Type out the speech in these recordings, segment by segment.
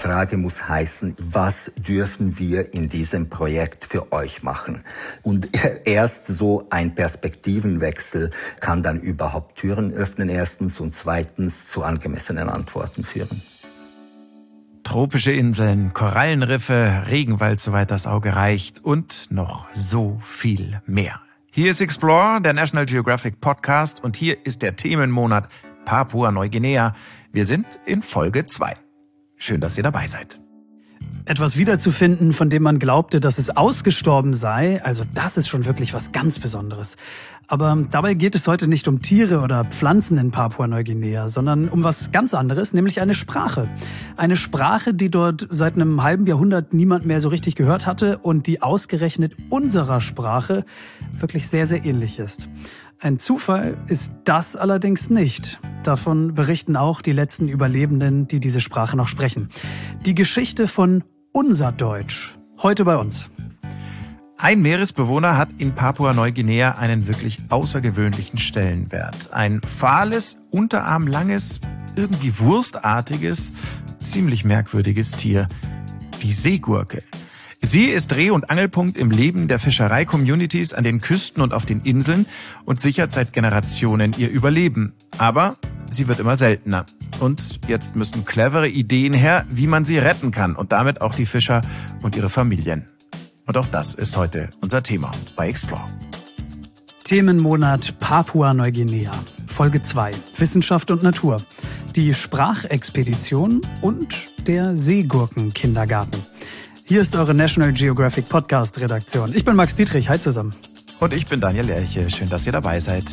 Frage muss heißen, was dürfen wir in diesem Projekt für euch machen? Und erst so ein Perspektivenwechsel kann dann überhaupt Türen öffnen, erstens, und zweitens zu angemessenen Antworten führen. Tropische Inseln, Korallenriffe, Regenwald, soweit das Auge reicht und noch so viel mehr. Hier ist Explore, der National Geographic Podcast, und hier ist der Themenmonat Papua-Neuguinea. Wir sind in Folge 2. Schön, dass ihr dabei seid. Etwas wiederzufinden, von dem man glaubte, dass es ausgestorben sei, also das ist schon wirklich was ganz Besonderes. Aber dabei geht es heute nicht um Tiere oder Pflanzen in Papua-Neuguinea, sondern um was ganz anderes, nämlich eine Sprache. Eine Sprache, die dort seit einem halben Jahrhundert niemand mehr so richtig gehört hatte und die ausgerechnet unserer Sprache wirklich sehr, sehr ähnlich ist. Ein Zufall ist das allerdings nicht. Davon berichten auch die letzten Überlebenden, die diese Sprache noch sprechen. Die Geschichte von unser Deutsch. Heute bei uns. Ein Meeresbewohner hat in Papua-Neuguinea einen wirklich außergewöhnlichen Stellenwert. Ein fahles, unterarmlanges, irgendwie wurstartiges, ziemlich merkwürdiges Tier. Die Seegurke. Sie ist Dreh- und Angelpunkt im Leben der Fischerei-Communities an den Küsten und auf den Inseln und sichert seit Generationen ihr Überleben. Aber sie wird immer seltener. Und jetzt müssen clevere Ideen her, wie man sie retten kann und damit auch die Fischer und ihre Familien. Und auch das ist heute unser Thema bei Explore. Themenmonat Papua-Neuguinea. Folge 2. Wissenschaft und Natur. Die Sprachexpedition und der Seegurken-Kindergarten. Hier ist eure National Geographic Podcast Redaktion. Ich bin Max Dietrich. Hi zusammen. Und ich bin Daniel Lerche. Schön, dass ihr dabei seid.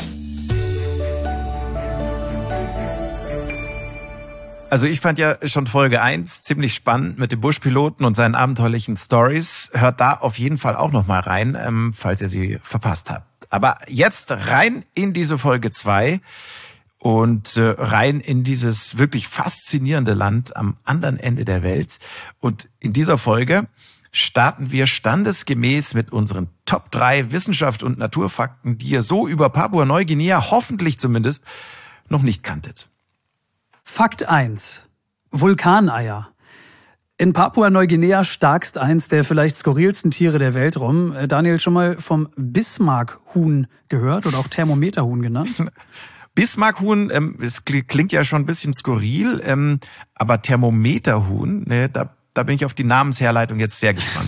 Also ich fand ja schon Folge 1 ziemlich spannend mit dem Buschpiloten und seinen abenteuerlichen Stories. Hört da auf jeden Fall auch noch mal rein, falls ihr sie verpasst habt. Aber jetzt rein in diese Folge 2 und rein in dieses wirklich faszinierende Land am anderen Ende der Welt. Und in dieser Folge starten wir standesgemäß mit unseren Top 3 Wissenschaft und Naturfakten, die ihr so über Papua-Neuguinea hoffentlich zumindest noch nicht kanntet. Fakt 1. Vulkaneier. In Papua-Neuguinea starkst eins der vielleicht skurrilsten Tiere der Welt rum. Daniel, schon mal vom Bismarck-Huhn gehört oder auch Thermometerhuhn genannt? Bismarck-Huhn, es klingt ja schon ein bisschen skurril, aber Thermometerhuhn, ne, da bin ich auf die Namensherleitung jetzt sehr gespannt.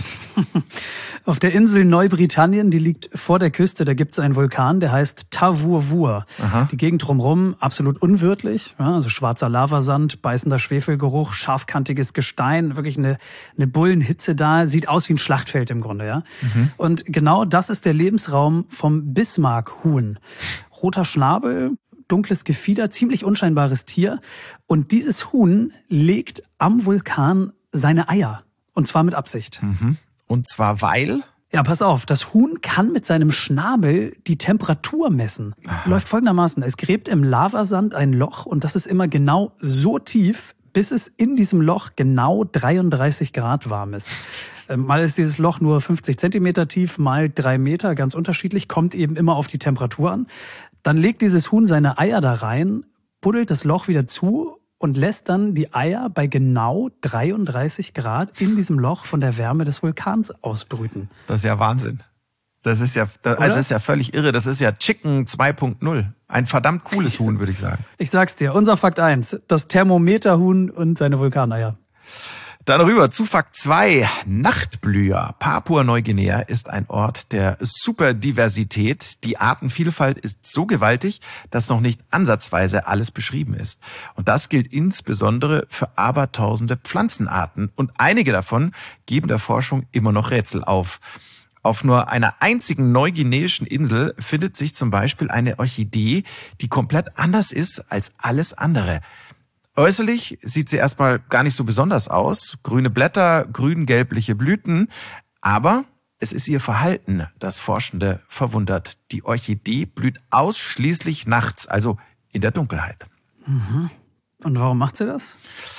Auf der Insel Neubritannien, die liegt vor der Küste, da gibt es einen Vulkan, der heißt Tavurvur. Aha. Die Gegend drumherum absolut unwirtlich, ja, also schwarzer Lavasand, beißender Schwefelgeruch, scharfkantiges Gestein, wirklich eine Bullenhitze da, sieht aus wie ein Schlachtfeld im Grunde, ja. Mhm. Und genau das ist der Lebensraum vom Bismarck-Huhn. Roter Schnabel, dunkles Gefieder, ziemlich unscheinbares Tier. Und dieses Huhn legt am Vulkan seine Eier. Und zwar mit Absicht. Mhm. Und zwar weil? Ja, pass auf, das Huhn kann mit seinem Schnabel die Temperatur messen. Aha. Läuft folgendermaßen, es gräbt im Lavasand ein Loch und das ist immer genau so tief, bis es in diesem Loch genau 33 Grad warm ist. Mal ist dieses Loch nur 50 Zentimeter tief, mal 3 Meter, ganz unterschiedlich, kommt eben immer auf die Temperatur an. Dann legt dieses Huhn seine Eier da rein, buddelt das Loch wieder zu und lässt dann die Eier bei genau 33 Grad in diesem Loch von der Wärme des Vulkans ausbrüten. Das ist ja Wahnsinn. Das ist ja völlig irre. Das ist ja Chicken 2.0. Ein verdammt cooles Huhn, würde ich sagen. Ich sag's dir, unser Fakt 1, das Thermometerhuhn und seine Vulkaneier. Dann rüber zu Fakt 2. Nachtblüher. Papua-Neuguinea ist ein Ort der Superdiversität. Die Artenvielfalt ist so gewaltig, dass noch nicht ansatzweise alles beschrieben ist. Und das gilt insbesondere für abertausende Pflanzenarten. Und einige davon geben der Forschung immer noch Rätsel auf. Auf nur einer einzigen neuguineischen Insel findet sich zum Beispiel eine Orchidee, die komplett anders ist als alles andere. Äußerlich sieht sie erstmal gar nicht so besonders aus. Grüne Blätter, grün-gelbliche Blüten. Aber es ist ihr Verhalten, das Forschende verwundert. Die Orchidee blüht ausschließlich nachts, also in der Dunkelheit. Mhm. Und warum macht sie das?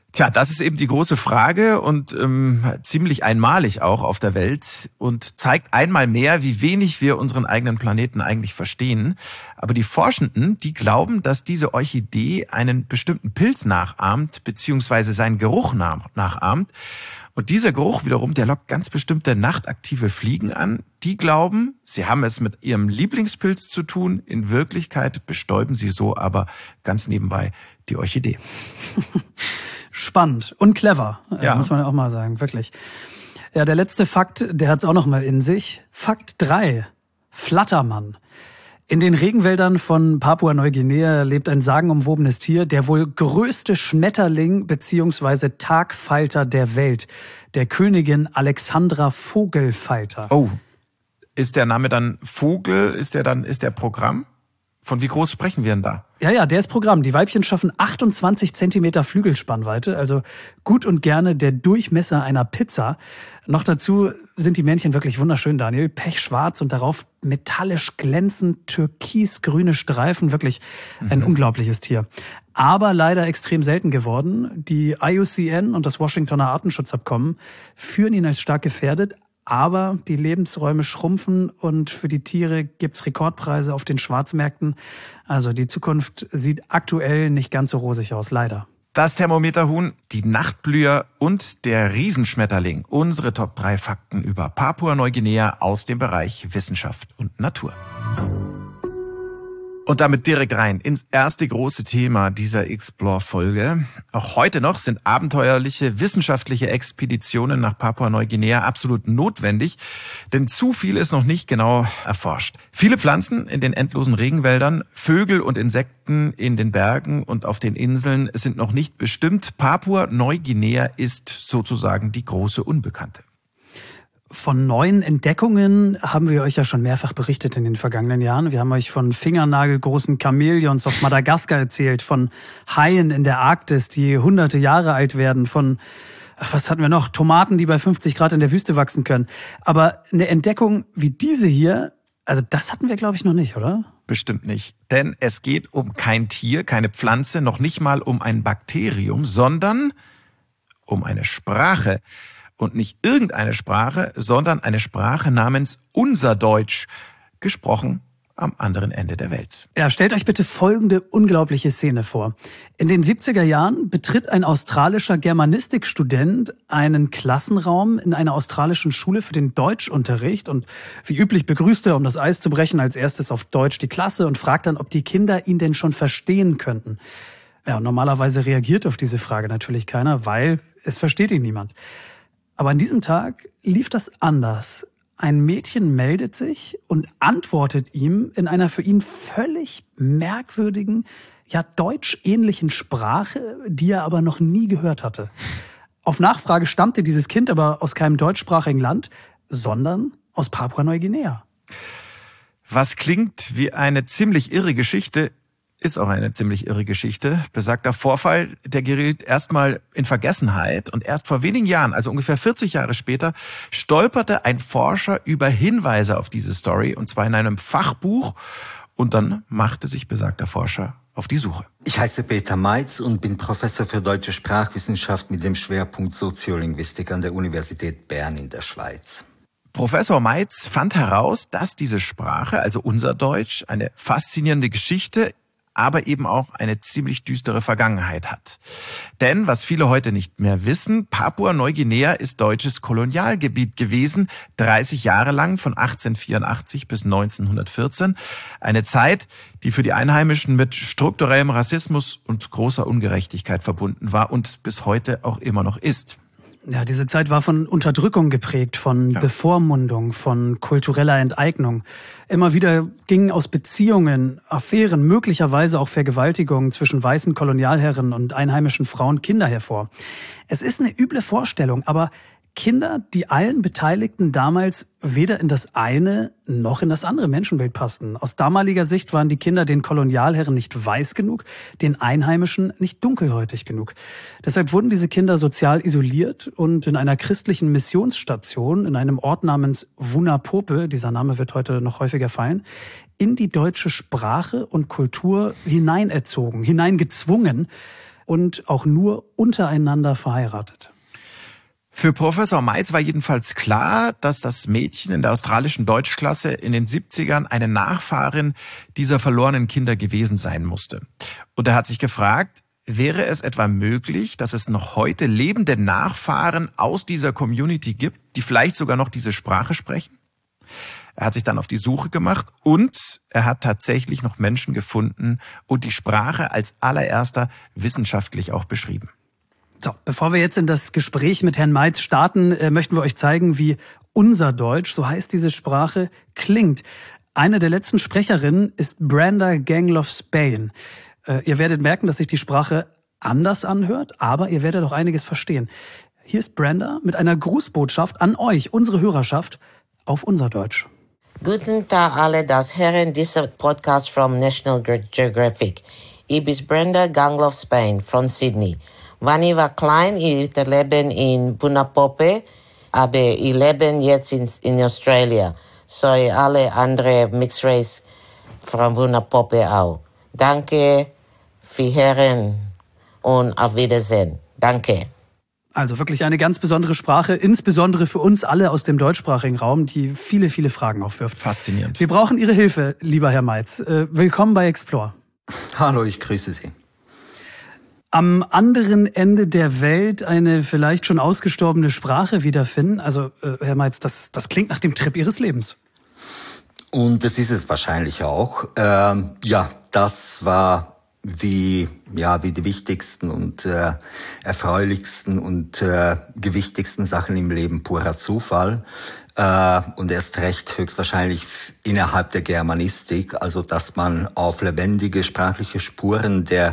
Tja, das ist eben die große Frage und ziemlich einmalig auch auf der Welt und zeigt einmal mehr, wie wenig wir unseren eigenen Planeten eigentlich verstehen. Aber die Forschenden, die glauben, dass diese Orchidee einen bestimmten Pilz nachahmt, beziehungsweise seinen Geruch nachahmt. Und dieser Geruch wiederum, der lockt ganz bestimmte nachtaktive Fliegen an. Die glauben, sie haben es mit ihrem Lieblingspilz zu tun. In Wirklichkeit bestäuben sie so aber ganz nebenbei die Orchidee. Spannend und clever, ja. Muss man ja auch mal sagen, wirklich. Ja, der letzte Fakt, der hat's auch noch mal in sich. Fakt 3, Flattermann. In den Regenwäldern von Papua-Neuguinea lebt ein sagenumwobenes Tier, der wohl größte Schmetterling bzw. Tagfalter der Welt, der Königin Alexandra Vogelfalter. Oh, ist der Name dann Vogel? Ist der Programm? Von wie groß sprechen wir denn da? Ja, der ist Programm. Die Weibchen schaffen 28 Zentimeter Flügelspannweite, also gut und gerne der Durchmesser einer Pizza. Noch dazu sind die Männchen wirklich wunderschön, Daniel. Pechschwarz und darauf metallisch glänzend türkisgrüne Streifen. Wirklich ein unglaubliches Tier. Aber leider extrem selten geworden. Die IUCN und das Washingtoner Artenschutzabkommen führen ihn als stark gefährdet. Aber die Lebensräume schrumpfen und für die Tiere gibt's Rekordpreise auf den Schwarzmärkten. Also die Zukunft sieht aktuell nicht ganz so rosig aus, leider. Das Thermometerhuhn, die Nachtblüher und der Riesenschmetterling. Unsere Top 3 Fakten über Papua-Neuguinea aus dem Bereich Wissenschaft und Natur. Und damit direkt rein ins erste große Thema dieser Explore-Folge. Auch heute noch sind abenteuerliche wissenschaftliche Expeditionen nach Papua-Neuguinea absolut notwendig, denn zu viel ist noch nicht genau erforscht. Viele Pflanzen in den endlosen Regenwäldern, Vögel und Insekten in den Bergen und auf den Inseln sind noch nicht bestimmt. Papua-Neuguinea ist sozusagen die große Unbekannte. Von neuen Entdeckungen haben wir euch ja schon mehrfach berichtet in den vergangenen Jahren. Wir haben euch von fingernagelgroßen Chamäleons auf Madagaskar erzählt, von Haien in der Arktis, die hunderte Jahre alt werden, von, was hatten wir noch, Tomaten, die bei 50 Grad in der Wüste wachsen können. Aber eine Entdeckung wie diese hier, also das hatten wir, glaube ich, noch nicht, oder? Bestimmt nicht. Denn es geht um kein Tier, keine Pflanze, noch nicht mal um ein Bakterium, sondern um eine Sprache. Und nicht irgendeine Sprache, sondern eine Sprache namens Unser Deutsch, gesprochen am anderen Ende der Welt. Ja, stellt euch bitte folgende unglaubliche Szene vor. In den 70er Jahren betritt ein australischer Germanistikstudent einen Klassenraum in einer australischen Schule für den Deutschunterricht und wie üblich begrüßt er, um das Eis zu brechen, als erstes auf Deutsch die Klasse und fragt dann, ob die Kinder ihn denn schon verstehen könnten. Ja, normalerweise reagiert auf diese Frage natürlich keiner, weil es versteht ihn niemand. Aber an diesem Tag lief das anders. Ein Mädchen meldet sich und antwortet ihm in einer für ihn völlig merkwürdigen, ja deutschähnlichen Sprache, die er aber noch nie gehört hatte. Auf Nachfrage stammte dieses Kind aber aus keinem deutschsprachigen Land, sondern aus Papua-Neuguinea. Was klingt wie eine ziemlich irre Geschichte, ist auch eine ziemlich irre Geschichte. Besagter Vorfall, der geriet erstmal in Vergessenheit und erst vor wenigen Jahren, also ungefähr 40 Jahre später, stolperte ein Forscher über Hinweise auf diese Story und zwar in einem Fachbuch und dann machte sich besagter Forscher auf die Suche. Ich heiße Peter Meitz und bin Professor für deutsche Sprachwissenschaft mit dem Schwerpunkt Soziolinguistik an der Universität Bern in der Schweiz. Professor Meitz fand heraus, dass diese Sprache, also unser Deutsch, eine faszinierende Geschichte, aber eben auch eine ziemlich düstere Vergangenheit hat. Denn, was viele heute nicht mehr wissen, Papua-Neuguinea ist deutsches Kolonialgebiet gewesen, 30 Jahre lang, von 1884 bis 1914. Eine Zeit, die für die Einheimischen mit strukturellem Rassismus und großer Ungerechtigkeit verbunden war und bis heute auch immer noch ist. Ja, diese Zeit war von Unterdrückung geprägt, von Bevormundung, von kultureller Enteignung. Immer wieder gingen aus Beziehungen, Affären, möglicherweise auch Vergewaltigungen zwischen weißen Kolonialherren und einheimischen Frauen Kinder hervor. Es ist eine üble Vorstellung, aber Kinder, die allen Beteiligten damals weder in das eine noch in das andere Menschenbild passten. Aus damaliger Sicht waren die Kinder den Kolonialherren nicht weiß genug, den Einheimischen nicht dunkelhäutig genug. Deshalb wurden diese Kinder sozial isoliert und in einer christlichen Missionsstation in einem Ort namens Vunapope, dieser Name wird heute noch häufiger fallen, in die deutsche Sprache und Kultur hineinerzogen, hineingezwungen. und auch nur untereinander verheiratet. Für Professor Meitz war jedenfalls klar, dass das Mädchen in der australischen Deutschklasse in den 70ern eine Nachfahrin dieser verlorenen Kinder gewesen sein musste. Und er hat sich gefragt, wäre es etwa möglich, dass es noch heute lebende Nachfahren aus dieser Community gibt, die vielleicht sogar noch diese Sprache sprechen? Er hat sich dann auf die Suche gemacht und er hat tatsächlich noch Menschen gefunden und die Sprache als allererster wissenschaftlich auch beschrieben. So, bevor wir jetzt in das Gespräch mit Herrn Meitz starten, möchten wir euch zeigen, wie unser Deutsch, so heißt diese Sprache, klingt. Eine der letzten Sprecherinnen ist Brenda Gangloff-Spain. Ihr werdet merken, dass sich die Sprache anders anhört, aber ihr werdet auch einiges verstehen. Hier ist Brenda mit einer Grußbotschaft an euch, unsere Hörerschaft, auf unser Deutsch. Guten Tag alle, das hören dieser Podcast from National Geographic. Ich bin Brenda Gangloff-Spain von Sydney. Wann ich war klein, ich lebe in Bunapope, aber ich lebe jetzt in Australien. So alle andere Mixed Race von Bunapope auch. Danke für Hören und auf Wiedersehen. Danke. Also wirklich eine ganz besondere Sprache, insbesondere für uns alle aus dem deutschsprachigen Raum, die viele, viele Fragen aufwirft. Faszinierend. Wir brauchen Ihre Hilfe, lieber Herr Meitz. Willkommen bei Explore. Hallo, ich grüße Sie. Am anderen Ende der Welt eine vielleicht schon ausgestorbene Sprache wiederfinden. Also, Herr Meitz, das klingt nach dem Trip Ihres Lebens. Und das ist es wahrscheinlich auch. Das war wie die wichtigsten und erfreulichsten und gewichtigsten Sachen im Leben purer Zufall. Und erst recht höchstwahrscheinlich innerhalb der Germanistik, also dass man auf lebendige sprachliche Spuren der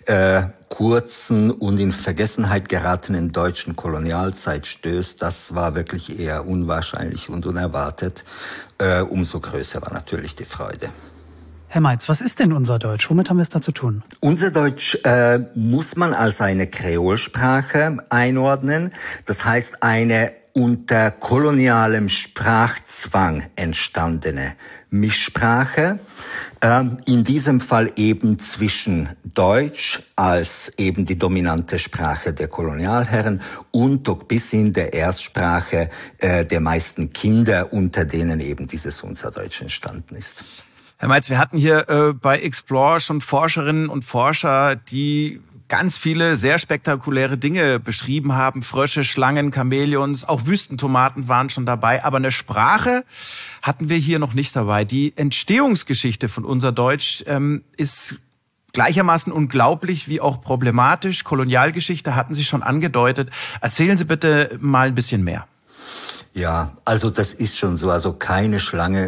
kurzen und in Vergessenheit geratenen deutschen Kolonialzeit stößt, das war wirklich eher unwahrscheinlich und unerwartet. Umso größer war natürlich die Freude. Herr Meitz, was ist denn unser Deutsch? Womit haben wir es da zu tun? Unser Deutsch muss man als eine Kreolsprache einordnen. Das heißt, eine unter kolonialem Sprachzwang entstandene Mischsprache. In diesem Fall eben zwischen Deutsch als eben die dominante Sprache der Kolonialherren und Tok-Pisin, der Erstsprache der meisten Kinder, unter denen eben dieses unser Deutsch entstanden ist. Herr Meitz, wir hatten hier bei Explore schon Forscherinnen und Forscher, die ganz viele sehr spektakuläre Dinge beschrieben haben. Frösche, Schlangen, Chamäleons, auch Wüstentomaten waren schon dabei. Aber eine Sprache hatten wir hier noch nicht dabei. Die Entstehungsgeschichte von unser Deutsch ist gleichermaßen unglaublich wie auch problematisch. Kolonialgeschichte hatten Sie schon angedeutet. Erzählen Sie bitte mal ein bisschen mehr. Ja, also das ist schon so. Also keine Schlange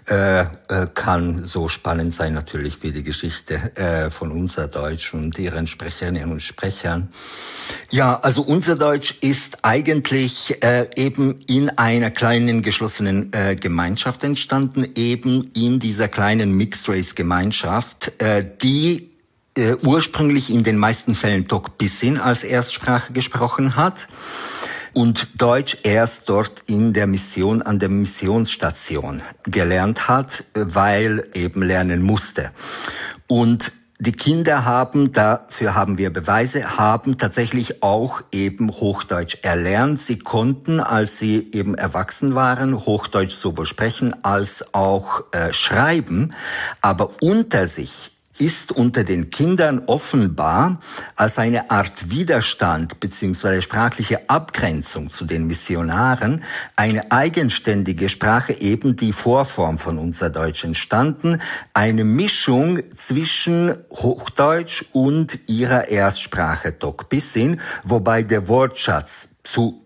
kann so spannend sein natürlich wie die Geschichte von unser Deutsch und ihren Sprecherinnen und Sprechern. Ja, also unser Deutsch ist eigentlich eben in einer kleinen geschlossenen Gemeinschaft entstanden, eben in dieser kleinen Mixed-Race-Gemeinschaft, die ursprünglich in den meisten Fällen Tok-Pisin als Erstsprache gesprochen hat. Und Deutsch erst dort in der Mission, an der Missionsstation gelernt hat, weil eben lernen musste. Und die Kinder haben, dafür haben wir Beweise, haben tatsächlich auch eben Hochdeutsch erlernt. Sie konnten, als sie eben erwachsen waren, Hochdeutsch sowohl sprechen als auch schreiben, aber unter sich ist unter den Kindern offenbar als eine Art Widerstand bzw. sprachliche Abgrenzung zu den Missionaren eine eigenständige Sprache, eben die Vorform von unser Deutsch entstanden, eine Mischung zwischen Hochdeutsch und ihrer Erstsprache Tok-Pisin, wobei der Wortschatz zu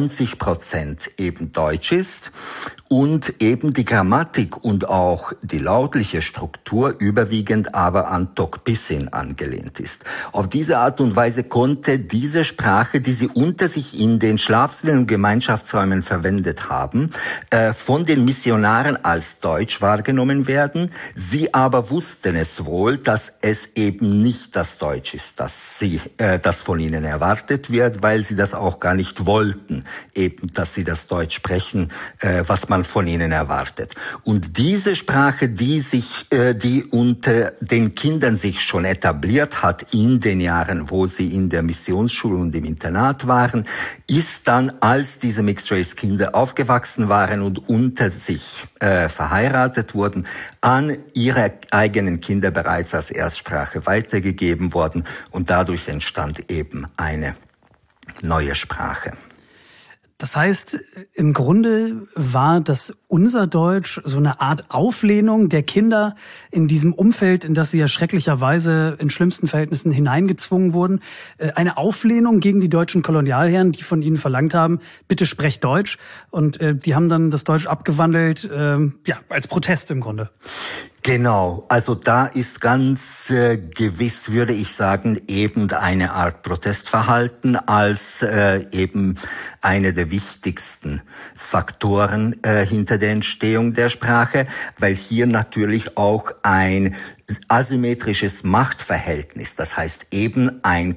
90% eben Deutsch ist und eben die Grammatik und auch die lautliche Struktur überwiegend aber an Tok-Pisin angelehnt ist. Auf diese Art und Weise konnte diese Sprache, die sie unter sich in den Schlafsälen und Gemeinschaftsräumen verwendet haben, von den Missionaren als Deutsch wahrgenommen werden. Sie aber wussten es wohl, dass es eben nicht das Deutsch ist, das von ihnen erwartet wird, weil sie das auch gar nicht wollten, eben, dass sie das Deutsch sprechen, was man man von ihnen erwartet. Und diese Sprache, die unter den Kindern sich schon etabliert hat in den Jahren, wo sie in der Missionsschule und im Internat waren, ist dann, als diese Mixed-Race-Kinder aufgewachsen waren und unter sich verheiratet wurden, an ihre eigenen Kinder bereits als Erstsprache weitergegeben worden. Und dadurch entstand eben eine neue Sprache. Das heißt, im Grunde war das Unserdeutsch so eine Art Auflehnung der Kinder in diesem Umfeld, in das sie ja schrecklicherweise in schlimmsten Verhältnissen hineingezwungen wurden. Eine Auflehnung gegen die deutschen Kolonialherren, die von ihnen verlangt haben, bitte sprecht Deutsch. Und die haben dann das Deutsch abgewandelt, als Protest im Grunde. Genau, also da ist ganz gewiss, würde ich sagen, eben eine Art Protestverhalten als eben eine der wichtigsten Faktoren hinter der Entstehung der Sprache, weil hier natürlich auch ein asymmetrisches Machtverhältnis, das heißt eben eine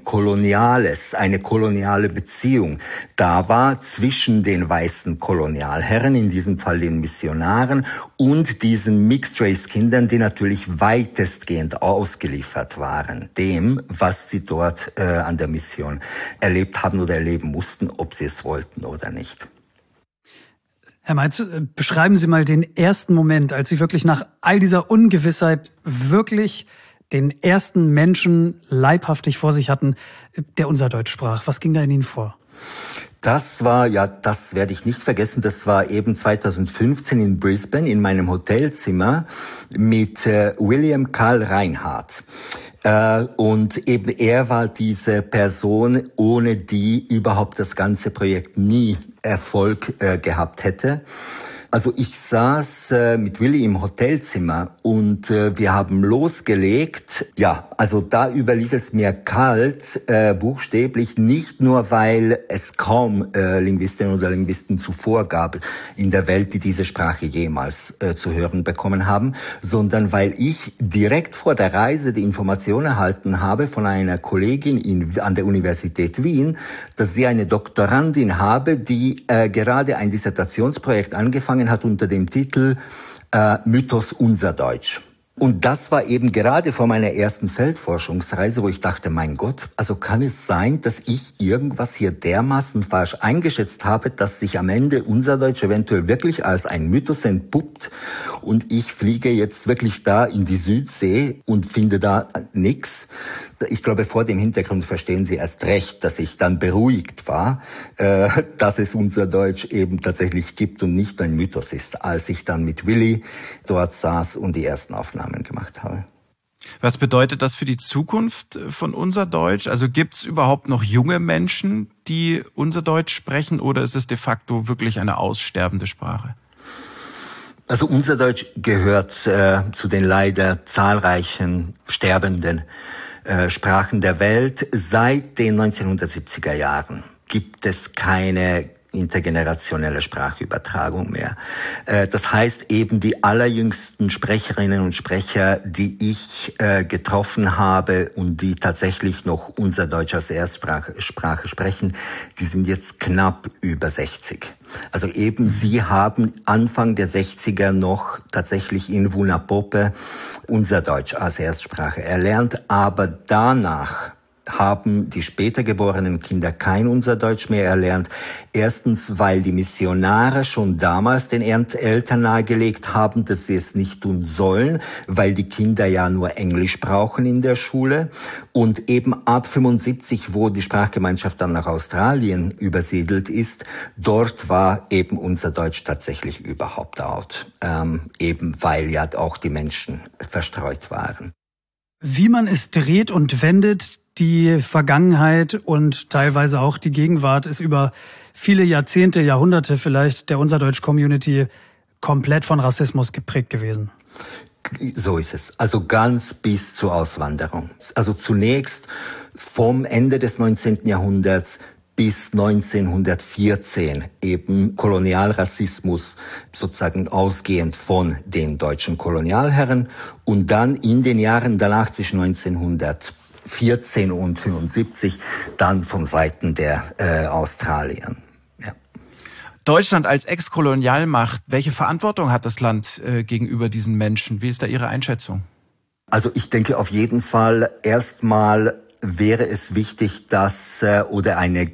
koloniale Beziehung da war zwischen den weißen Kolonialherren, in diesem Fall den Missionaren, und diesen Mixed-Race-Kindern, die natürlich weitestgehend ausgeliefert waren dem, was sie dort an der Mission erlebt haben oder erleben mussten, ob sie es wollten oder nicht. Herr Meitz, beschreiben Sie mal den ersten Moment, als Sie wirklich nach all dieser Ungewissheit wirklich den ersten Menschen leibhaftig vor sich hatten, der Unserdeutsch sprach. Was ging da in Ihnen vor? Das war, das werde ich nicht vergessen, das war eben 2015 in Brisbane in meinem Hotelzimmer mit William Karl Reinhardt. Und eben er war diese Person, ohne die überhaupt das ganze Projekt nie Erfolg gehabt hätte. Also ich saß mit Willi im Hotelzimmer und wir haben losgelegt. Ja, also da überlief es mir kalt, buchstäblich, nicht nur, weil es kaum Linguistinnen oder Linguisten zuvor gab in der Welt, die diese Sprache jemals zu hören bekommen haben, sondern weil ich direkt vor der Reise die Information erhalten habe von einer Kollegin an der Universität Wien, dass sie eine Doktorandin habe, die gerade ein Dissertationsprojekt angefangen hat unter dem Titel Mythos Unserdeutsch. Und das war eben gerade vor meiner ersten Feldforschungsreise, wo ich dachte, mein Gott, also kann es sein, dass ich irgendwas hier dermaßen falsch eingeschätzt habe, dass sich am Ende Unserdeutsch eventuell wirklich als ein Mythos entpuppt und ich fliege jetzt wirklich da in die Südsee und finde da nix. Ich glaube, vor dem Hintergrund verstehen Sie erst recht, dass ich dann beruhigt war, dass es Unserdeutsch eben tatsächlich gibt und nicht ein Mythos ist, als ich dann mit Willi dort saß und die ersten Aufnahmen gemacht habe. Was bedeutet das für die Zukunft von Unserdeutsch? Also gibt es überhaupt noch junge Menschen, die Unserdeutsch sprechen, oder ist es de facto wirklich eine aussterbende Sprache? Also Unserdeutsch gehört zu den leider zahlreichen sterbenden Sprachen der Welt. Seit den 1970er Jahren gibt es keine intergenerationelle Sprachübertragung mehr. Das heißt eben, die allerjüngsten Sprecherinnen und Sprecher, die ich getroffen habe und die tatsächlich noch Unserdeutsch als Erstsprache sprechen, die sind jetzt knapp über 60. Also eben, sie haben Anfang der 60er noch tatsächlich in Vunapope Unserdeutsch als Erstsprache erlernt, aber danach haben die später geborenen Kinder kein Unserdeutsch mehr erlernt. Erstens, weil die Missionare schon damals den Eltern nahegelegt haben, dass sie es nicht tun sollen, weil die Kinder ja nur Englisch brauchen in der Schule. Und eben ab 75, wo die Sprachgemeinschaft dann nach Australien übersiedelt ist, dort war eben Unserdeutsch tatsächlich überhaupt out. Eben weil ja auch die Menschen verstreut waren. Wie man es dreht und wendet, die Vergangenheit und teilweise auch die Gegenwart ist über viele Jahrzehnte, Jahrhunderte vielleicht der Unserdeutsch-Community komplett von Rassismus geprägt gewesen. So ist es. Also ganz bis zur Auswanderung. Also zunächst vom Ende des 19. Jahrhunderts bis 1914 eben Kolonialrassismus sozusagen ausgehend von den deutschen Kolonialherren und dann in den Jahren danach zwischen 1914 und 75 dann von Seiten der Australier. Ja. Deutschland als Ex-Kolonialmacht, welche Verantwortung hat das Land gegenüber diesen Menschen? Wie ist da Ihre Einschätzung? Also ich denke auf jeden Fall, erstmal wäre es wichtig, dass oder eine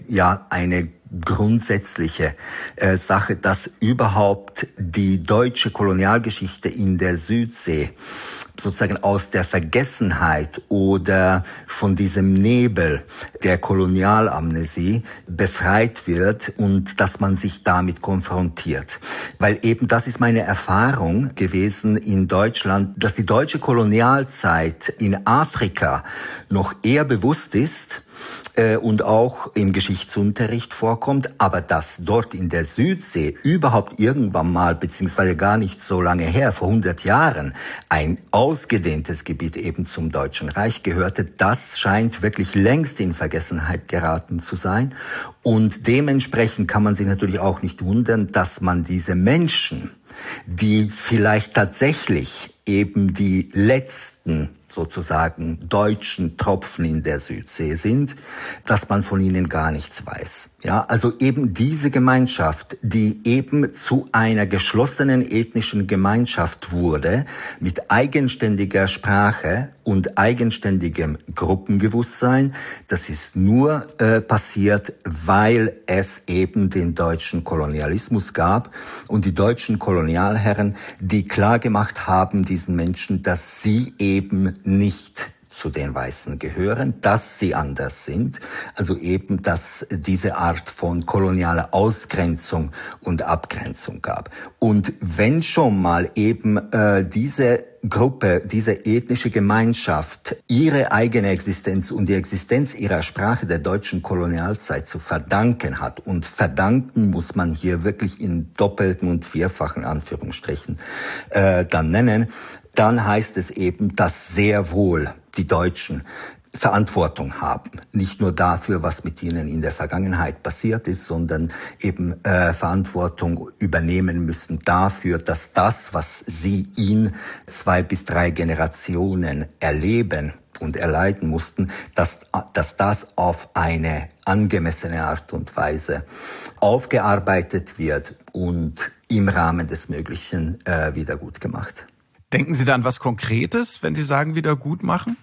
grundsätzliche Sache, dass überhaupt die deutsche Kolonialgeschichte in der Südsee sozusagen aus der Vergessenheit oder von diesem Nebel der Kolonialamnesie befreit wird und dass man sich damit konfrontiert. Weil eben das ist meine Erfahrung gewesen in Deutschland, dass die deutsche Kolonialzeit in Afrika noch eher bewusst ist und auch im Geschichtsunterricht vorkommt, aber dass dort in der Südsee überhaupt irgendwann mal, beziehungsweise gar nicht so lange her, vor 100 Jahren, ein ausgedehntes Gebiet eben zum Deutschen Reich gehörte, das scheint wirklich längst in Vergessenheit geraten zu sein. Und dementsprechend kann man sich natürlich auch nicht wundern, dass man diese Menschen, die vielleicht tatsächlich eben die letzten sozusagen deutschen Tropfen in der Südsee sind, dass man von ihnen gar nichts weiß. Ja, also eben diese Gemeinschaft, die eben zu einer geschlossenen ethnischen Gemeinschaft wurde, mit eigenständiger Sprache und eigenständigem Gruppengewusstsein, das ist nur passiert, weil es eben den deutschen Kolonialismus gab und die deutschen Kolonialherren, die klar gemacht haben diesen Menschen, dass sie eben nicht zu den Weißen gehören, dass sie anders sind, also eben, dass diese Art von kolonialer Ausgrenzung und Abgrenzung gab. Und wenn schon mal eben diese Gruppe, diese ethnische Gemeinschaft ihre eigene Existenz und die Existenz ihrer Sprache der deutschen Kolonialzeit zu verdanken hat, und verdanken muss man hier wirklich in doppelten und vierfachen Anführungsstrichen dann nennen, dann heißt es eben, dass sehr wohl die Deutschen Verantwortung haben. Nicht nur dafür, was mit ihnen in der Vergangenheit passiert ist, sondern eben Verantwortung übernehmen müssen dafür, dass das, was sie in 2 bis 3 Generationen erleben und erleiden mussten, dass das auf eine angemessene Art und Weise aufgearbeitet wird und im Rahmen des Möglichen wieder gut gemacht. Denken Sie da an was Konkretes, wenn Sie sagen, wieder gut machen?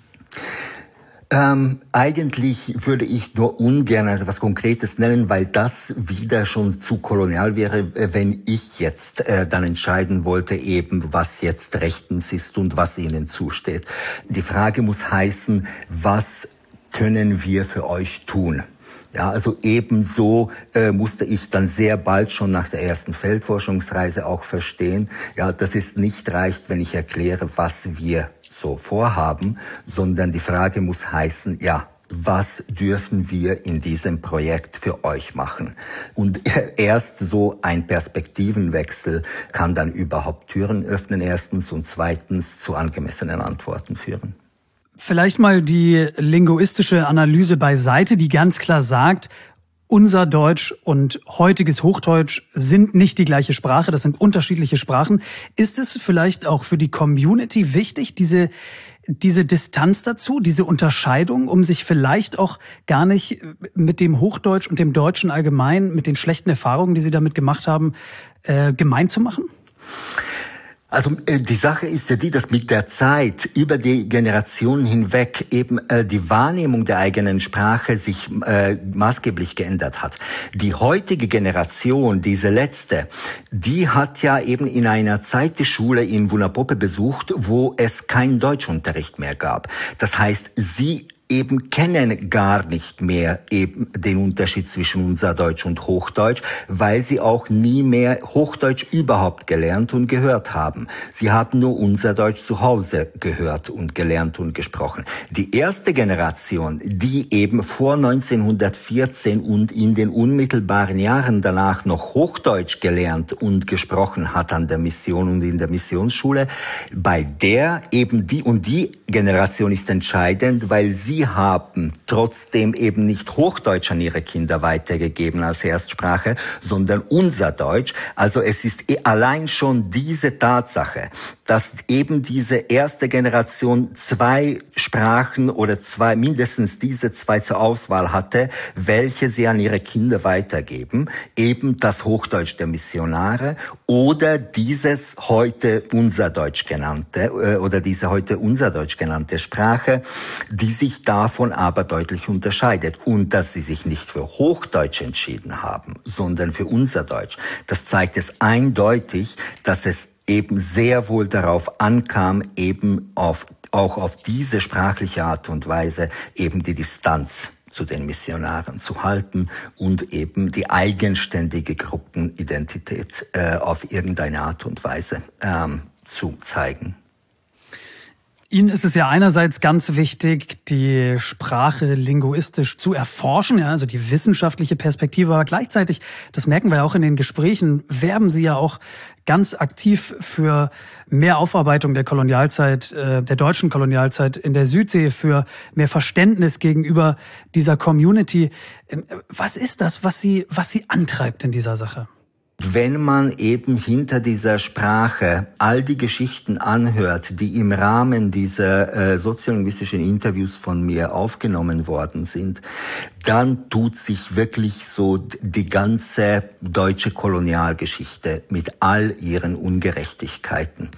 Eigentlich würde ich nur ungern etwas Konkretes nennen, weil das wieder schon zu kolonial wäre, wenn ich jetzt dann entscheiden wollte, eben was jetzt rechtens ist und was ihnen zusteht. Die Frage muss heißen, was können wir für euch tun? Ja, also ebenso musste ich dann sehr bald schon nach der ersten Feldforschungsreise auch verstehen, ja, dass es nicht reicht, wenn ich erkläre, was wir so vorhaben, sondern die Frage muss heißen, ja, was dürfen wir in diesem Projekt für euch machen? Und erst so ein Perspektivenwechsel kann dann überhaupt Türen öffnen, erstens, und zweitens zu angemessenen Antworten führen. Vielleicht mal die linguistische Analyse beiseite, die ganz klar sagt, unser Deutsch und heutiges Hochdeutsch sind nicht die gleiche Sprache, das sind unterschiedliche Sprachen. Ist es vielleicht auch für die Community wichtig, diese Distanz dazu, diese Unterscheidung, um sich vielleicht auch gar nicht mit dem Hochdeutsch und dem Deutschen allgemein, mit den schlechten Erfahrungen, die Sie damit gemacht haben, gemein zu machen? Also die Sache ist ja die, dass mit der Zeit über die Generationen hinweg eben die Wahrnehmung der eigenen Sprache sich maßgeblich geändert hat. Die heutige Generation, diese letzte, die hat ja eben in einer Zeit die Schule in Vunapope besucht, wo es keinen Deutschunterricht mehr gab. Das heißt, sie eben kennen gar nicht mehr eben den Unterschied zwischen unser Deutsch und Hochdeutsch, weil sie auch nie mehr Hochdeutsch überhaupt gelernt und gehört haben. Sie haben nur unser Deutsch zu Hause gehört und gelernt und gesprochen. Die erste Generation, die eben vor 1914 und in den unmittelbaren Jahren danach noch Hochdeutsch gelernt und gesprochen hat an der Mission und in der Missionsschule, bei der eben die Generation ist entscheidend, weil sie haben trotzdem eben nicht Hochdeutsch an ihre Kinder weitergegeben als Erstsprache, sondern unser Deutsch. Also es ist allein schon diese Tatsache, dass eben diese erste Generation 2 Sprachen oder mindestens diese 2 zur Auswahl hatte, welche sie an ihre Kinder weitergeben. Eben das Hochdeutsch der Missionare oder dieses heute Unserdeutsch genannte, oder diese heute Unserdeutsch genannte Sprache, die sich davon aber deutlich unterscheidet. Und dass sie sich nicht für Hochdeutsch entschieden haben, sondern für Unserdeutsch. Das zeigt es eindeutig, dass es eben sehr wohl darauf ankam, eben auch auf diese sprachliche Art und Weise eben die Distanz zu den Missionaren zu halten und eben die eigenständige Gruppenidentität auf irgendeine Art und Weise zu zeigen. Ihnen ist es ja einerseits ganz wichtig, die Sprache linguistisch zu erforschen, ja, also die wissenschaftliche Perspektive, aber gleichzeitig, das merken wir ja auch in den Gesprächen, werben Sie ja auch ganz aktiv für mehr Aufarbeitung der Kolonialzeit, der deutschen Kolonialzeit in der Südsee, für mehr Verständnis gegenüber dieser Community. Was ist das, was Sie antreibt in dieser Sache? Wenn man eben hinter dieser Sprache all die Geschichten anhört, die im Rahmen dieser soziolinguistischen Interviews von mir aufgenommen worden sind, dann tut sich wirklich so die ganze deutsche Kolonialgeschichte mit all ihren Ungerechtigkeiten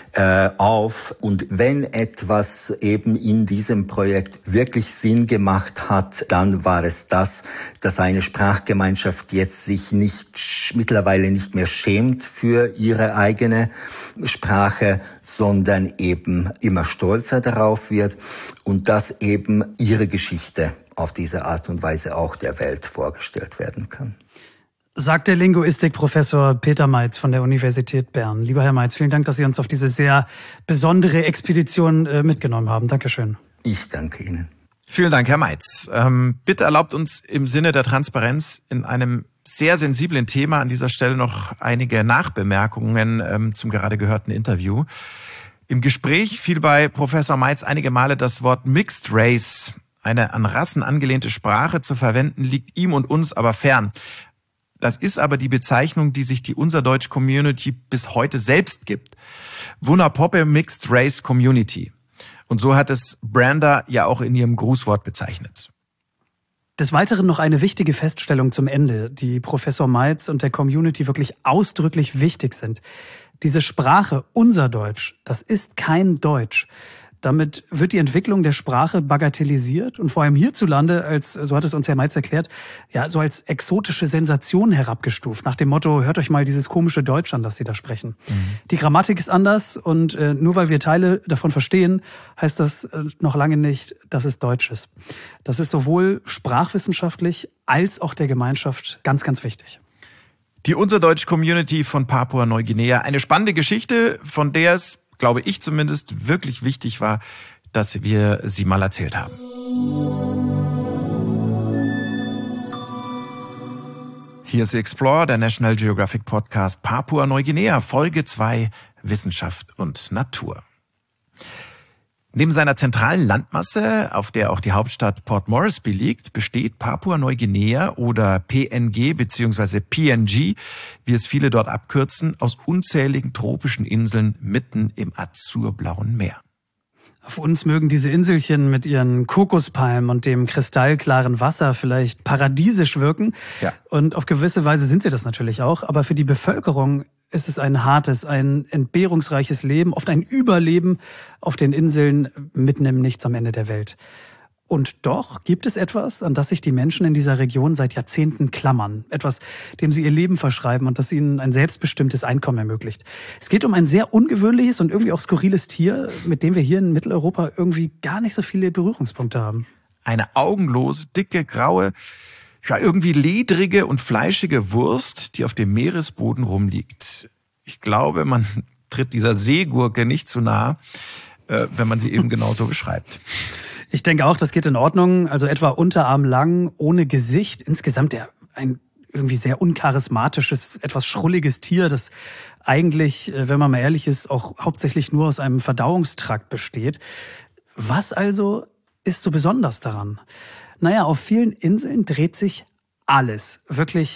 auf. Und wenn etwas eben in diesem Projekt wirklich Sinn gemacht hat, dann war es das, dass eine Sprachgemeinschaft jetzt sich mittlerweile nicht mehr schämt für ihre eigene Sprache, sondern eben immer stolzer darauf wird und dass eben ihre Geschichte auf diese Art und Weise auch der Welt vorgestellt werden kann. Sagt der Linguistikprofessor Peter Meitz von der Universität Bern. Lieber Herr Meitz, vielen Dank, dass Sie uns auf diese sehr besondere Expedition mitgenommen haben. Dankeschön. Ich danke Ihnen. Vielen Dank, Herr Meitz. Bitte erlaubt uns im Sinne der Transparenz in einem sehr sensiblen Thema an dieser Stelle noch einige Nachbemerkungen zum gerade gehörten Interview. Im Gespräch fiel bei Professor Meitz einige Male das Wort Mixed Race. Eine an Rassen angelehnte Sprache zu verwenden, liegt ihm und uns aber fern. Das ist aber die Bezeichnung, die sich die Unserdeutsch-Community bis heute selbst gibt. Vunapope Mixed Race Community. Und so hat es Brenda ja auch in ihrem Grußwort bezeichnet. Des Weiteren noch eine wichtige Feststellung zum Ende, die Professor Meitz und der Community wirklich ausdrücklich wichtig sind. Diese Sprache, unser Deutsch, das ist kein Deutsch. Damit wird die Entwicklung der Sprache bagatellisiert und vor allem hierzulande als, so hat es uns Herr Meitz erklärt, ja, so als exotische Sensation herabgestuft. Nach dem Motto, hört euch mal dieses komische Deutsch an, das Sie da sprechen. Die Grammatik ist anders und nur weil wir Teile davon verstehen, heißt das noch lange nicht, dass es Deutsch ist. Das ist sowohl sprachwissenschaftlich als auch der Gemeinschaft ganz, ganz wichtig. Die Unserdeutsch-Community von Papua-Neuguinea. Eine spannende Geschichte, von der es, glaube ich zumindest, wirklich wichtig war, dass wir sie mal erzählt haben. Hier ist Explore, der National Geographic Podcast Papua-Neuguinea, Folge 2, Wissenschaft und Natur. Neben seiner zentralen Landmasse, auf der auch die Hauptstadt Port Moresby liegt, besteht Papua-Neuguinea oder PNG bzw. PNG, wie es viele dort abkürzen, aus unzähligen tropischen Inseln mitten im azurblauen Meer. Auf uns mögen diese Inselchen mit ihren Kokospalmen und dem kristallklaren Wasser vielleicht paradiesisch wirken. Ja. Und auf gewisse Weise sind sie das natürlich auch. Aber für die Bevölkerung ist es ein hartes, ein entbehrungsreiches Leben, oft ein Überleben auf den Inseln mitten im Nichts am Ende der Welt. Und doch gibt es etwas, an das sich die Menschen in dieser Region seit Jahrzehnten klammern. Etwas, dem sie ihr Leben verschreiben und das ihnen ein selbstbestimmtes Einkommen ermöglicht. Es geht um ein sehr ungewöhnliches und irgendwie auch skurriles Tier, mit dem wir hier in Mitteleuropa irgendwie gar nicht so viele Berührungspunkte haben. Eine augenlose, dicke, graue, ja irgendwie ledrige und fleischige Wurst, die auf dem Meeresboden rumliegt. Ich glaube, man tritt dieser Seegurke nicht zu nah, wenn man sie eben genauso beschreibt. Ich denke auch, das geht in Ordnung. Also etwa unterarmlang, ohne Gesicht. Insgesamt ein irgendwie sehr uncharismatisches, etwas schrulliges Tier, das eigentlich, wenn man mal ehrlich ist, auch hauptsächlich nur aus einem Verdauungstrakt besteht. Was also ist so besonders daran? Naja, auf vielen Inseln dreht sich alles, wirklich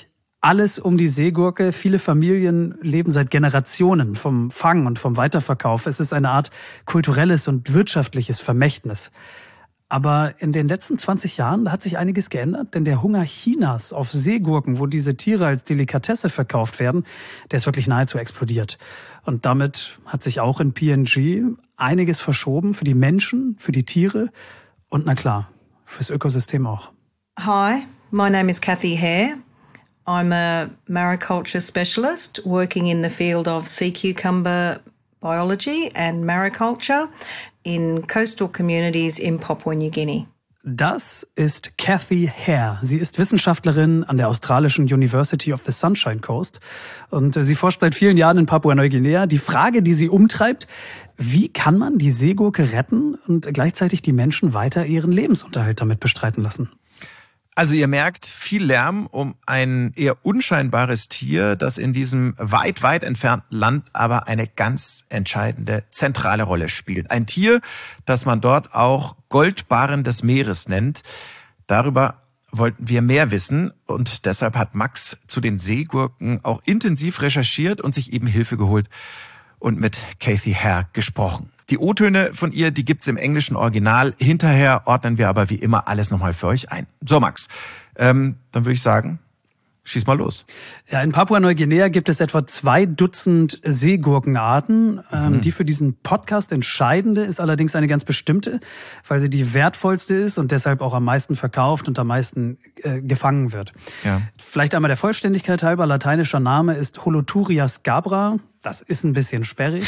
alles um die Seegurke. Viele Familien leben seit Generationen vom Fang und vom Weiterverkauf. Es ist eine Art kulturelles und wirtschaftliches Vermächtnis. Aber in den letzten 20 Jahren hat sich einiges geändert, denn der Hunger Chinas auf Seegurken, wo diese Tiere als Delikatesse verkauft werden, der ist wirklich nahezu explodiert. Und damit hat sich auch in PNG einiges verschoben für die Menschen, für die Tiere und na klar, fürs Ökosystem auch. Hi, my name is Kathy Hare. I'm a mariculture specialist working in the field of sea cucumber biology and mariculture in coastal communities in Papua New Guinea. Das ist Kathy Hare. Sie ist Wissenschaftlerin an der australischen University of the Sunshine Coast und sie forscht seit vielen Jahren in Papua-Neuguinea. Die Frage, die sie umtreibt, wie kann man die Seegurke retten und gleichzeitig die Menschen weiter ihren Lebensunterhalt damit bestreiten lassen? Also ihr merkt, viel Lärm um ein eher unscheinbares Tier, das in diesem weit, weit entfernten Land aber eine ganz entscheidende, zentrale Rolle spielt. Ein Tier, das man dort auch Goldbarren des Meeres nennt. Darüber wollten wir mehr wissen und deshalb hat Max zu den Seegurken auch intensiv recherchiert und sich eben Hilfe geholt und mit Kathy Hare gesprochen. Die O-Töne von ihr, die gibt's im englischen Original. Hinterher ordnen wir aber wie immer alles nochmal für euch ein. So, Max, dann würde ich sagen, schieß mal los. Ja, in Papua-Neuguinea gibt es etwa 2 Dutzend Seegurkenarten. Die für diesen Podcast entscheidende ist allerdings eine ganz bestimmte, weil sie die wertvollste ist und deshalb auch am meisten verkauft und am meisten gefangen wird. Ja. Vielleicht einmal der Vollständigkeit halber, lateinischer Name ist Holoturia scabra. Das ist ein bisschen sperrig.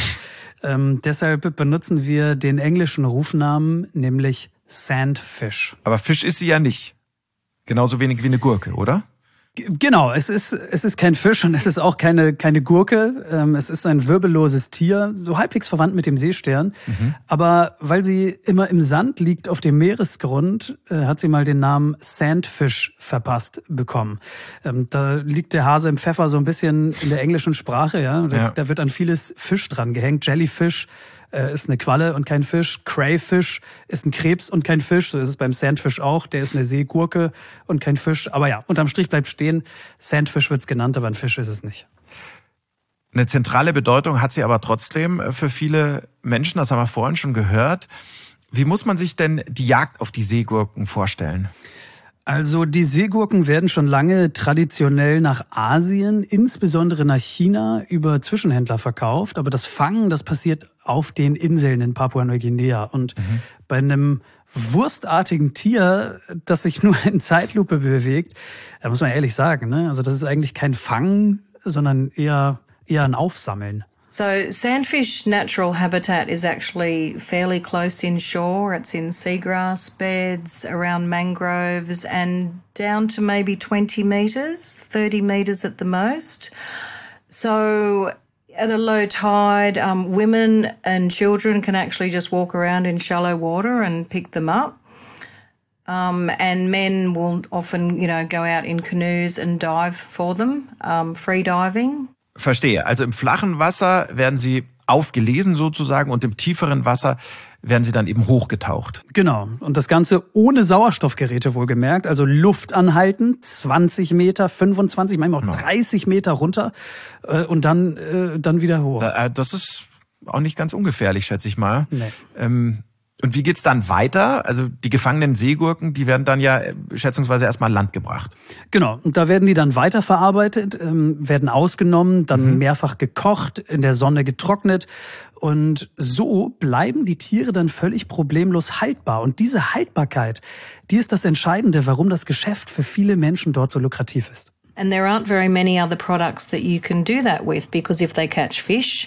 Deshalb benutzen wir den englischen Rufnamen, nämlich Sandfish. Aber Fisch ist sie ja nicht. Genauso wenig wie eine Gurke, oder? Genau, es ist kein Fisch und es ist auch keine Gurke. Es ist ein wirbelloses Tier, so halbwegs verwandt mit dem Seestern. Aber weil sie immer im Sand liegt auf dem Meeresgrund, hat sie mal den Namen Sandfish verpasst bekommen. Da liegt der Hase im Pfeffer so ein bisschen in der englischen Sprache. Ja? Da wird an vieles Fisch dran gehängt. Jellyfish ist eine Qualle und kein Fisch. Crayfish ist ein Krebs und kein Fisch. So ist es beim Sandfish auch. Der ist eine Seegurke und kein Fisch. Aber ja, unterm Strich bleibt stehen, Sandfish wird's genannt, aber ein Fisch ist es nicht. Eine zentrale Bedeutung hat sie aber trotzdem für viele Menschen, das haben wir vorhin schon gehört. Wie muss man sich denn die Jagd auf die Seegurken vorstellen? Also die Seegurken werden schon lange traditionell nach Asien, insbesondere nach China, über Zwischenhändler verkauft. Aber das Fangen, das passiert auf den Inseln in Papua-Neuguinea. Und bei einem wurstartigen Tier, das sich nur in Zeitlupe bewegt, da muss man ehrlich sagen, ne? Also das ist eigentlich kein Fangen, sondern eher ein Aufsammeln. So sandfish natural habitat is actually fairly close inshore. It's in seagrass beds, around mangroves and down to maybe 20 meters, 30 meters at the most. So at a low tide, women and children can actually just walk around in shallow water and pick them up. And men will often, go out in canoes and dive for them, free diving. Verstehe. Also im flachen Wasser werden sie aufgelesen sozusagen und im tieferen Wasser werden sie dann eben hochgetaucht. Genau. Und das Ganze ohne Sauerstoffgeräte wohlgemerkt. Also Luft anhalten, 20 Meter, 25, manchmal auch 30 Meter runter und dann wieder hoch. Das ist auch nicht ganz ungefährlich, schätze ich mal. Nee. Und wie geht's dann weiter? Also die gefangenen Seegurken, die werden dann ja schätzungsweise erstmal an Land gebracht. Genau, und da werden die dann weiterverarbeitet, werden ausgenommen, dann mehrfach gekocht, in der Sonne getrocknet. Und so bleiben die Tiere dann völlig problemlos haltbar. Und diese Haltbarkeit, die ist das Entscheidende, warum das Geschäft für viele Menschen dort so lukrativ ist. And there aren't very many other products that you can do that with, because if they catch fish,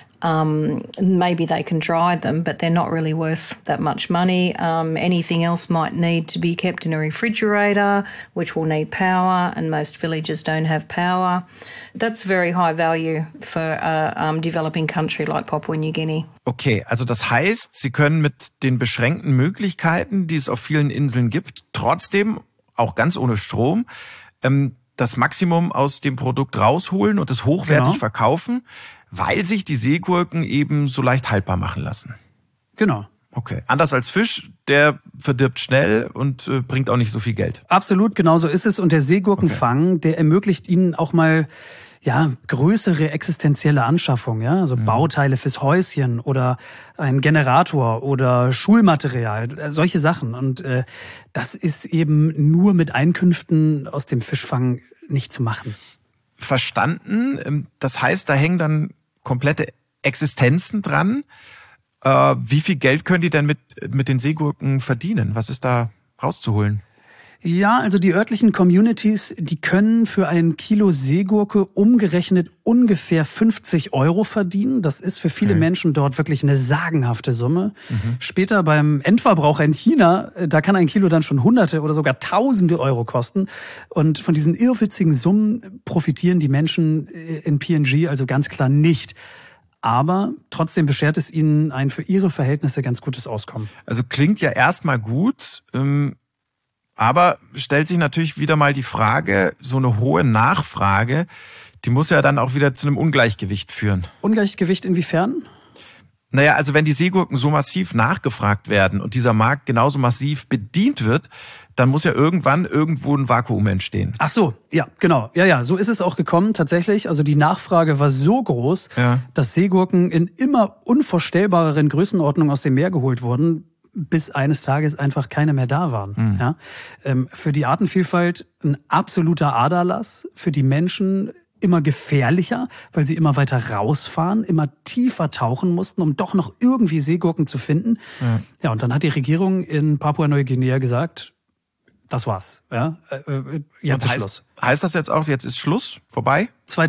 maybe they can dry them, but they're not really worth that much money. Anything else might need to be kept in a refrigerator, which will need power, and most villages don't have power. That's very high value for a developing country like Papua New Guinea. Okay, also das heißt, Sie können mit den beschränkten Möglichkeiten, die es auf vielen Inseln gibt, trotzdem, auch ganz ohne Strom, das Maximum aus dem Produkt rausholen und es hochwertig verkaufen, weil sich die Seegurken eben so leicht haltbar machen lassen. Genau. Okay. Anders als Fisch, der verdirbt schnell und bringt auch nicht so viel Geld. Absolut, genau so ist es. Und der Seegurkenfang, der ermöglicht ihnen auch mal größere existenzielle Anschaffung, also Bauteile fürs Häuschen oder ein Generator oder Schulmaterial, solche Sachen. Und das ist eben nur mit Einkünften aus dem Fischfang nicht zu machen. Verstanden. Das heißt, da hängen dann komplette Existenzen dran. Wie viel Geld können die denn mit den Seegurken verdienen? Was ist da rauszuholen? Ja, also die örtlichen Communities, die können für ein Kilo Seegurke umgerechnet ungefähr 50 € verdienen. Das ist für viele Menschen dort wirklich eine sagenhafte Summe. Später beim Endverbraucher in China, da kann ein Kilo dann schon Hunderte oder sogar Tausende Euro kosten. Und von diesen irrwitzigen Summen profitieren die Menschen in PNG also ganz klar nicht. Aber trotzdem beschert es ihnen ein für ihre Verhältnisse ganz gutes Auskommen. Also klingt ja erstmal gut. Aber stellt sich natürlich wieder mal die Frage, so eine hohe Nachfrage, die muss ja dann auch wieder zu einem Ungleichgewicht führen. Ungleichgewicht inwiefern? Naja, also wenn die Seegurken so massiv nachgefragt werden und dieser Markt genauso massiv bedient wird, dann muss ja irgendwann irgendwo ein Vakuum entstehen. Ach so, ja, genau. Ja, so ist es auch gekommen tatsächlich. Also die Nachfrage war so groß, dass Seegurken in immer unvorstellbareren Größenordnungen aus dem Meer geholt wurden, bis eines Tages einfach keine mehr da waren. Ja? Für die Artenvielfalt ein absoluter Aderlass, für die Menschen immer gefährlicher, weil sie immer weiter rausfahren, immer tiefer tauchen mussten, um doch noch irgendwie Seegurken zu finden. Ja, und dann hat die Regierung in Papua-Neuguinea gesagt, das war's. Ja? Jetzt ist Schluss. Heißt das jetzt auch, jetzt ist Schluss? Vorbei?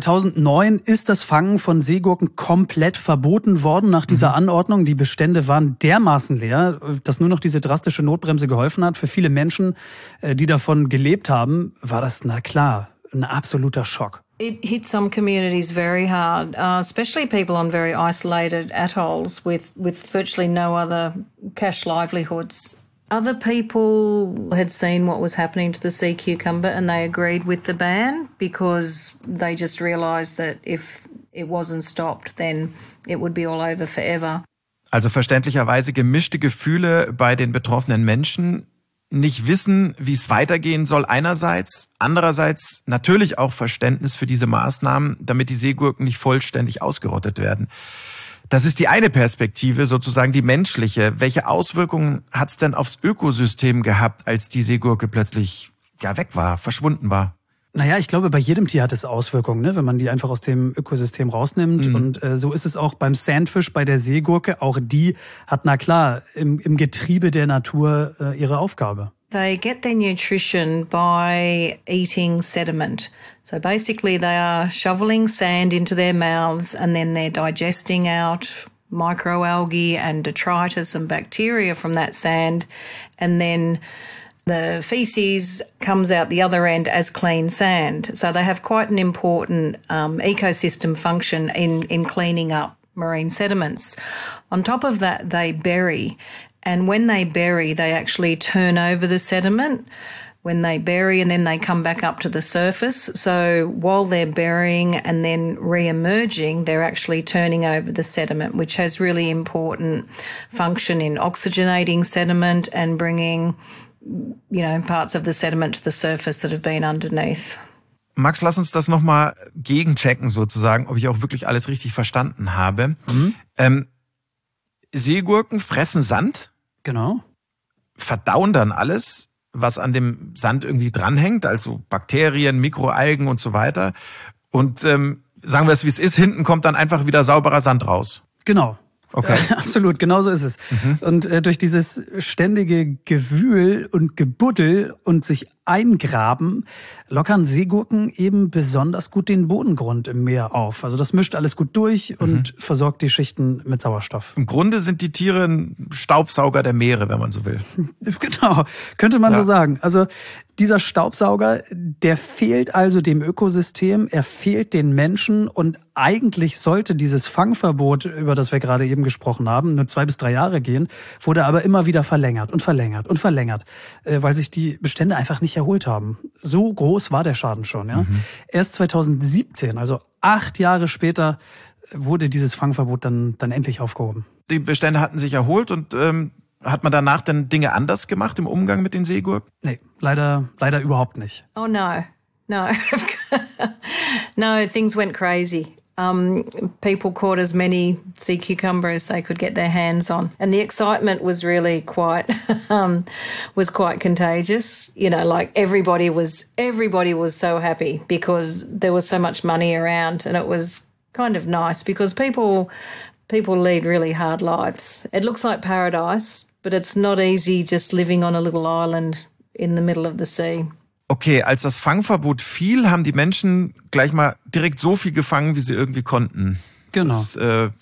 2009 ist das Fangen von Seegurken komplett verboten worden nach dieser Anordnung. Die Bestände waren dermaßen leer, dass nur noch diese drastische Notbremse geholfen hat. Für viele Menschen, die davon gelebt haben, war das, na klar, ein absoluter Schock. It hit some communities very hard, especially people on very isolated atolls with virtually no other cash livelihoods. Other people had seen what was happening to the sea cucumber and they agreed with the ban because they just realised that if it wasn't stopped, then it would be all over forever. Also verständlicherweise gemischte Gefühle bei den betroffenen Menschen, nicht wissen, wie es weitergehen soll einerseits, andererseits natürlich auch Verständnis für diese Maßnahmen, damit die Seegurken nicht vollständig ausgerottet werden. Das ist die eine Perspektive, sozusagen die menschliche. Welche Auswirkungen hat es denn aufs Ökosystem gehabt, als die Seegurke plötzlich weg war, verschwunden war? Naja, ich glaube, bei jedem Tier hat es Auswirkungen, ne? Wenn man die einfach aus dem Ökosystem rausnimmt. Und so ist es auch beim Sandfish, bei der Seegurke. Auch die hat, na klar, im Getriebe der Natur ihre Aufgabe. They get their nutrition by eating sediment. So basically they are shoveling sand into their mouths and then they're digesting out microalgae and detritus and bacteria from that sand. And then the feces comes out the other end as clean sand. So they have quite an important ecosystem function in cleaning up marine sediments. On top of that, they bury. And when they bury, they actually turn over the sediment when they bury and then they come back up to the surface. So while they're burying and then re-emerging, they're actually turning over the sediment, which has really important function in oxygenating sediment and bringing, parts of the sediment to the surface that have been underneath. Max, lass uns das nochmal gegenchecken sozusagen, ob ich auch wirklich alles richtig verstanden habe. Seegurken fressen Sand. Genau. Verdauen dann alles, was an dem Sand irgendwie dranhängt, also Bakterien, Mikroalgen und so weiter. Und sagen wir es, wie es ist, hinten kommt dann einfach wieder sauberer Sand raus. Genau. Okay. Absolut, genau so ist es. Und durch dieses ständige Gewühl und Gebuddel und sich eingraben, lockern Seegurken eben besonders gut den Bodengrund im Meer auf. Also das mischt alles gut durch und versorgt die Schichten mit Sauerstoff. Im Grunde sind die Tiere ein Staubsauger der Meere, wenn man so will. Genau, könnte man so sagen. Also dieser Staubsauger, der fehlt also dem Ökosystem, er fehlt den Menschen und eigentlich sollte dieses Fangverbot, über das wir gerade eben gesprochen haben, nur 2 bis 3 Jahre gehen, wurde aber immer wieder verlängert, weil sich die Bestände einfach nicht erholt haben. So groß war der Schaden schon. Ja? Erst 2017, also 8 Jahre später, wurde dieses Fangverbot dann endlich aufgehoben. Die Bestände hatten sich erholt und Hat man danach dann Dinge anders gemacht im Umgang mit den Seegurken? Nee, leider überhaupt nicht. Oh, no. No, things went crazy. People caught as many sea cucumber as they could get their hands on, and the excitement was really quite contagious. You know, like everybody was so happy because there was so much money around, and it was kind of nice because people lead really hard lives. It looks like paradise, but it's not easy just living on a little island in the middle of the sea. Okay, als das Fangverbot fiel, haben die Menschen gleich mal direkt so viel gefangen, wie sie irgendwie konnten. Genau. Das,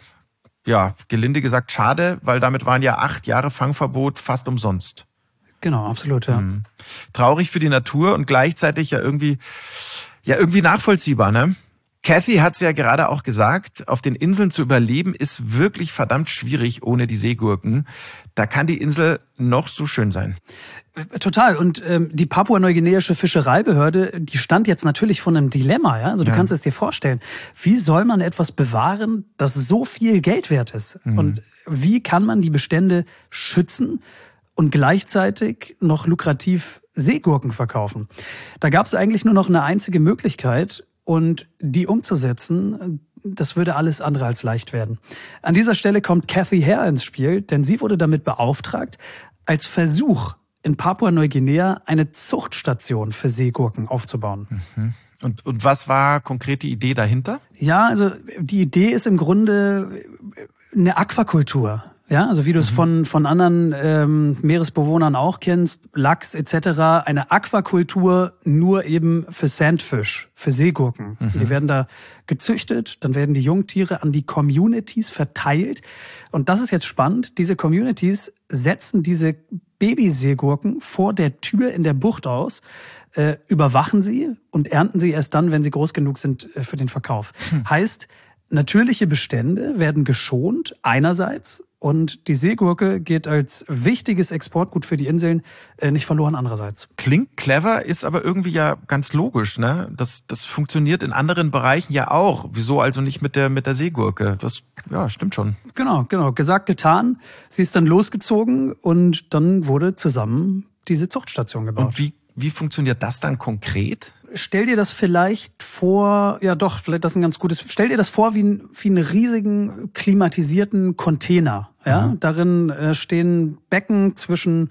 gelinde gesagt schade, weil damit waren ja 8 Jahre Fangverbot fast umsonst. Genau, absolut, ja. Traurig für die Natur und gleichzeitig ja irgendwie nachvollziehbar, ne? Kathy hat es ja gerade auch gesagt, auf den Inseln zu überleben ist wirklich verdammt schwierig ohne die Seegurken. Da kann die Insel noch so schön sein. Total. Und die papua-neuguineische Fischereibehörde, die stand jetzt natürlich vor einem Dilemma. Ja? Also du kannst es dir vorstellen. Wie soll man etwas bewahren, das so viel Geld wert ist? Und wie kann man die Bestände schützen und gleichzeitig noch lukrativ Seegurken verkaufen? Da gab es eigentlich nur noch eine einzige Möglichkeit. Und die umzusetzen, das würde alles andere als leicht werden. An dieser Stelle kommt Kathy Hare ins Spiel, denn sie wurde damit beauftragt, als Versuch in Papua-Neuguinea eine Zuchtstation für Seegurken aufzubauen. Und was war konkret die Idee dahinter? Ja, also die Idee ist im Grunde eine Aquakultur. Ja, also wie du es von anderen Meeresbewohnern auch kennst, Lachs etc., eine Aquakultur nur eben für Sandfish, für Seegurken. Die werden da gezüchtet, dann werden die Jungtiere an die Communities verteilt. Und das ist jetzt spannend, diese Communities setzen diese Babyseegurken vor der Tür in der Bucht aus, überwachen sie und ernten sie erst dann, wenn sie groß genug sind für den Verkauf. Heißt, natürliche Bestände werden geschont einerseits und die Seegurke geht als wichtiges Exportgut für die Inseln nicht verloren andererseits. Klingt clever, ist aber irgendwie ja ganz logisch, ne? Das funktioniert in anderen Bereichen ja auch. Wieso also nicht mit der Seegurke? Das stimmt schon. Genau. Gesagt, getan. Sie ist dann losgezogen und dann wurde zusammen diese Zuchtstation gebaut. Und wie funktioniert das dann konkret? Stell dir das vielleicht vor, vielleicht das ist ein ganz gutes, stell dir das vor wie einen riesigen klimatisierten Container. Ja, darin stehen Becken zwischen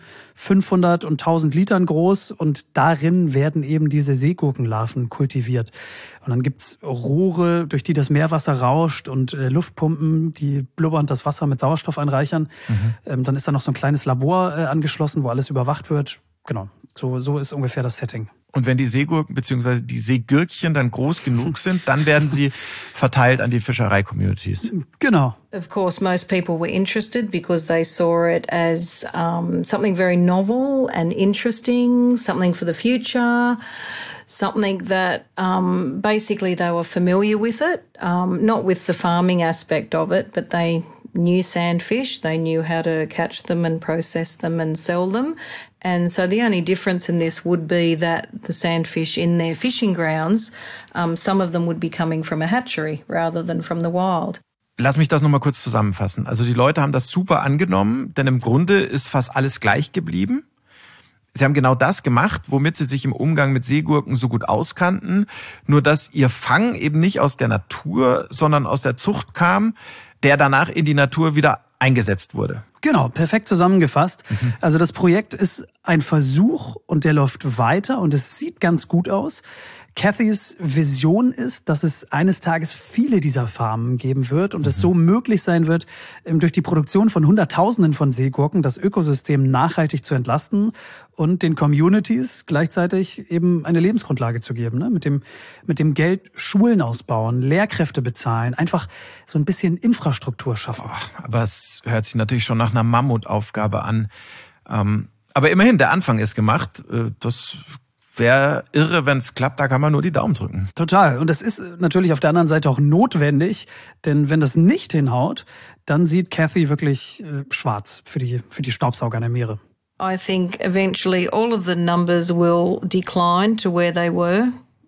500 und 1000 Litern groß und darin werden eben diese Seegurkenlarven kultiviert. Und dann gibt's Rohre, durch die das Meerwasser rauscht und Luftpumpen, die blubbernd das Wasser mit Sauerstoff anreichern. Dann ist da noch so ein kleines Labor angeschlossen, wo alles überwacht wird. Genau, so ist ungefähr das Setting. Und wenn die Seegurken bzw. die Seegürkchen dann groß genug sind, dann werden sie verteilt an die Fischerei-Communities. Genau. Of course, most people were interested because they saw it as something very novel and interesting, something for the future, something that basically they were familiar with it, not with the farming aspect of it, but they knew sandfish, they knew how to catch them and process them and sell them. And so the only difference in this would be that the sandfish in their fishing grounds, some of them would be coming from a hatchery rather than from the wild. Lass mich das nochmal kurz zusammenfassen. Also die Leute haben das super angenommen, denn im Grunde ist fast alles gleich geblieben. Sie haben genau das gemacht, womit sie sich im Umgang mit Seegurken so gut auskannten, nur dass ihr Fang eben nicht aus der Natur, sondern aus der Zucht kam, der danach in die Natur wieder eingesetzt wurde. Genau, perfekt zusammengefasst. Also das Projekt ist ein Versuch und der läuft weiter und es sieht ganz gut aus. Kathys Vision ist, dass es eines Tages viele dieser Farmen geben wird und es so möglich sein wird, durch die Produktion von Hunderttausenden von Seegurken das Ökosystem nachhaltig zu entlasten und den Communities gleichzeitig eben eine Lebensgrundlage zu geben. Ne? Mit dem Geld Schulen ausbauen, Lehrkräfte bezahlen, einfach so ein bisschen Infrastruktur schaffen. Aber es hört sich natürlich schon nach einer Mammutaufgabe an. Aber immerhin, der Anfang ist gemacht. Das wäre irre, wenn es klappt, da kann man nur die Daumen drücken. Total. Und das ist natürlich auf der anderen Seite auch notwendig, denn wenn das nicht hinhaut, dann sieht Kathy wirklich schwarz für die Staubsauger der Meere. I think eventually all of the numbers will decline to where they were.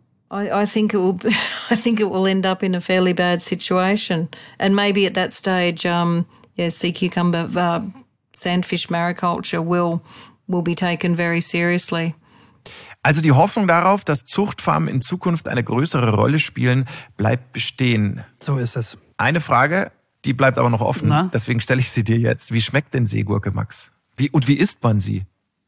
I think it will end up in a fairly bad situation. And maybe at that stage, sea cucumber sandfish mariculture will be taken very seriously. Also die Hoffnung darauf, dass Zuchtfarmen in Zukunft eine größere Rolle spielen, bleibt bestehen. So ist es. Eine Frage, die bleibt aber noch offen. Na? Deswegen stelle ich sie dir jetzt. Wie schmeckt denn Seegurke, Max? Wie isst man sie?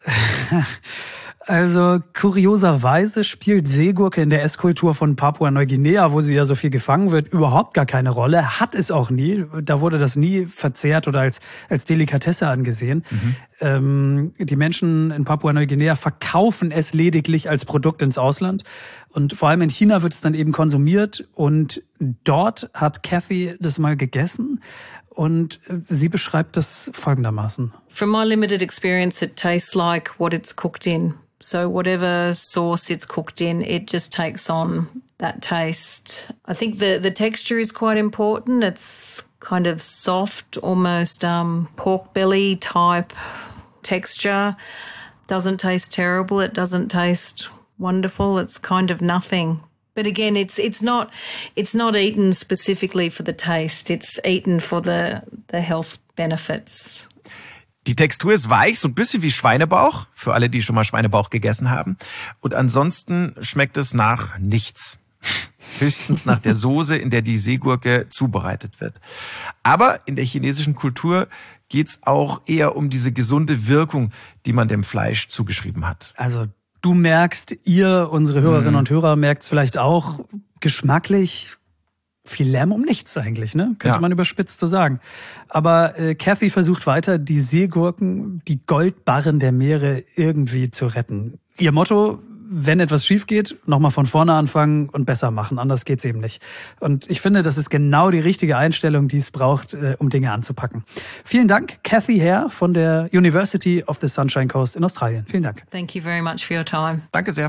Also kurioserweise spielt Seegurke in der Esskultur von Papua-Neuguinea, wo sie ja so viel gefangen wird, überhaupt gar keine Rolle. Hat es auch nie. Da wurde das nie verzehrt oder als Delikatesse angesehen. Die Menschen in Papua-Neuguinea verkaufen es lediglich als Produkt ins Ausland. Und vor allem in China wird es dann eben konsumiert. Und dort hat Kathy das mal gegessen. Und sie beschreibt das folgendermaßen. From my limited experience, it tastes like what it's cooked in. So whatever sauce it's cooked in, it just takes on that taste. I think the texture is quite important. It's kind of soft, almost pork belly type texture. Doesn't taste terrible. It doesn't taste wonderful. It's kind of nothing. But again, it's not eaten specifically for the taste. It's eaten for the health benefits. Die Textur ist weich, so ein bisschen wie Schweinebauch, für alle, die schon mal Schweinebauch gegessen haben. Und ansonsten schmeckt es nach nichts. Höchstens nach der Soße, in der die Seegurke zubereitet wird. Aber in der chinesischen Kultur geht's auch eher um diese gesunde Wirkung, die man dem Fleisch zugeschrieben hat. Also du merkst, unsere Hörerinnen und Hörer, merkt es vielleicht auch, geschmacklich viel Lärm um nichts eigentlich, ne? Könnte man überspitzt so sagen. Aber Kathy versucht weiter, die Seegurken, die Goldbarren der Meere irgendwie zu retten. Ihr Motto: Wenn etwas schief geht, nochmal von vorne anfangen und besser machen. Anders geht's eben nicht. Und ich finde, das ist genau die richtige Einstellung, die es braucht, um Dinge anzupacken. Vielen Dank, Kathy Hare von der University of the Sunshine Coast in Australien. Vielen Dank. Thank you very much for your time. Danke sehr.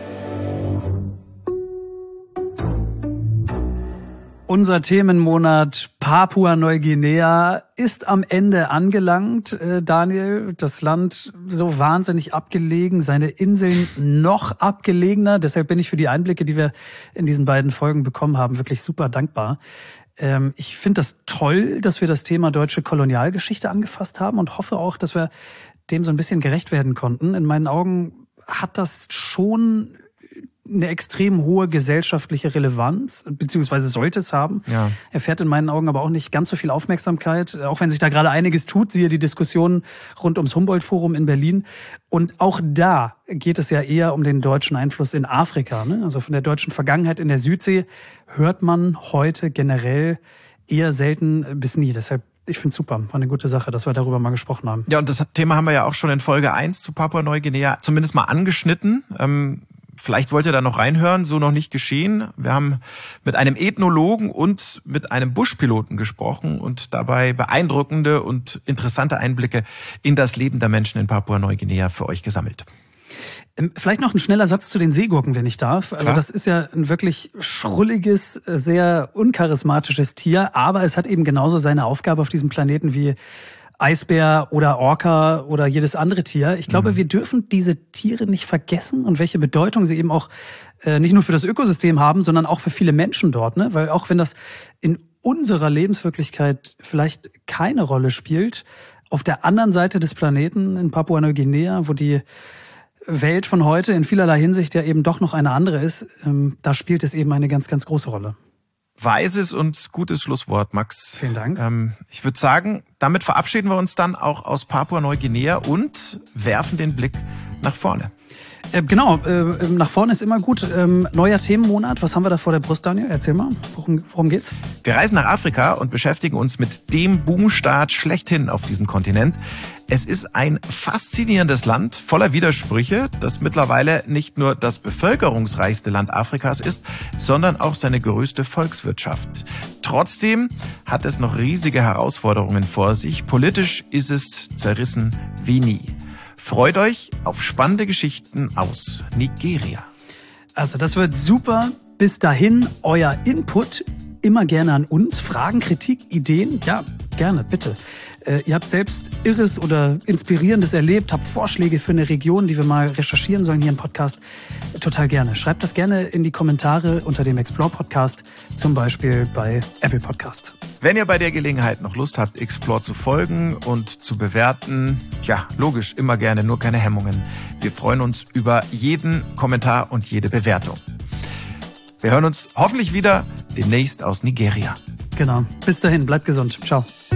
Unser Themenmonat Papua-Neuguinea ist am Ende angelangt, Daniel. Das Land so wahnsinnig abgelegen, seine Inseln noch abgelegener. Deshalb bin ich für die Einblicke, die wir in diesen beiden Folgen bekommen haben, wirklich super dankbar. Ich finde das toll, dass wir das Thema deutsche Kolonialgeschichte angefasst haben und hoffe auch, dass wir dem so ein bisschen gerecht werden konnten. In meinen Augen hat das schon eine extrem hohe gesellschaftliche Relevanz, beziehungsweise sollte es haben. Ja. Erfährt in meinen Augen aber auch nicht ganz so viel Aufmerksamkeit, auch wenn sich da gerade einiges tut, siehe die Diskussionen rund ums Humboldt-Forum in Berlin. Und auch da geht es ja eher um den deutschen Einfluss in Afrika, ne? Also von der deutschen Vergangenheit in der Südsee hört man heute generell eher selten bis nie. Deshalb, ich finde es super, war eine gute Sache, dass wir darüber mal gesprochen haben. Ja, und das Thema haben wir ja auch schon in Folge 1 zu Papua-Neuguinea zumindest mal angeschnitten. Vielleicht wollt ihr da noch reinhören, so noch nicht geschehen. Wir haben mit einem Ethnologen und mit einem Buschpiloten gesprochen und dabei beeindruckende und interessante Einblicke in das Leben der Menschen in Papua-Neuguinea für euch gesammelt. Vielleicht noch ein schneller Satz zu den Seegurken, wenn ich darf. Also das ist ja ein wirklich schrulliges, sehr uncharismatisches Tier, aber es hat eben genauso seine Aufgabe auf diesem Planeten wie Eisbär oder Orca oder jedes andere Tier. Ich glaube, wir dürfen diese Tiere nicht vergessen und welche Bedeutung sie eben auch nicht nur für das Ökosystem haben, sondern auch für viele Menschen dort, ne? Weil auch wenn das in unserer Lebenswirklichkeit vielleicht keine Rolle spielt, auf der anderen Seite des Planeten in Papua-Neuguinea, wo die Welt von heute in vielerlei Hinsicht ja eben doch noch eine andere ist, da spielt es eben eine ganz, ganz große Rolle. Weises und gutes Schlusswort, Max. Vielen Dank. Ich würde sagen, damit verabschieden wir uns dann auch aus Papua-Neuguinea und werfen den Blick nach vorne. Genau, nach vorne ist immer gut. Neuer Themenmonat, was haben wir da vor der Brust, Daniel? Erzähl mal, worum geht's? Wir reisen nach Afrika und beschäftigen uns mit dem Boomstaat schlechthin auf diesem Kontinent. Es ist ein faszinierendes Land voller Widersprüche, das mittlerweile nicht nur das bevölkerungsreichste Land Afrikas ist, sondern auch seine größte Volkswirtschaft. Trotzdem hat es noch riesige Herausforderungen vor sich. Politisch ist es zerrissen wie nie. Freut euch auf spannende Geschichten aus Nigeria. Also das wird super. Bis dahin, euer Input immer gerne an uns. Fragen, Kritik, Ideen, ja, Gerne, bitte. Ihr habt selbst Irres oder Inspirierendes erlebt, habt Vorschläge für eine Region, die wir mal recherchieren sollen hier im Podcast. Total gerne. Schreibt das gerne in die Kommentare unter dem Explore-Podcast, zum Beispiel bei Apple Podcast. Wenn ihr bei der Gelegenheit noch Lust habt, Explore zu folgen und zu bewerten, ja, logisch, immer gerne, nur keine Hemmungen. Wir freuen uns über jeden Kommentar und jede Bewertung. Wir hören uns hoffentlich wieder demnächst aus Nigeria. Genau. Bis dahin, bleibt gesund. Ciao.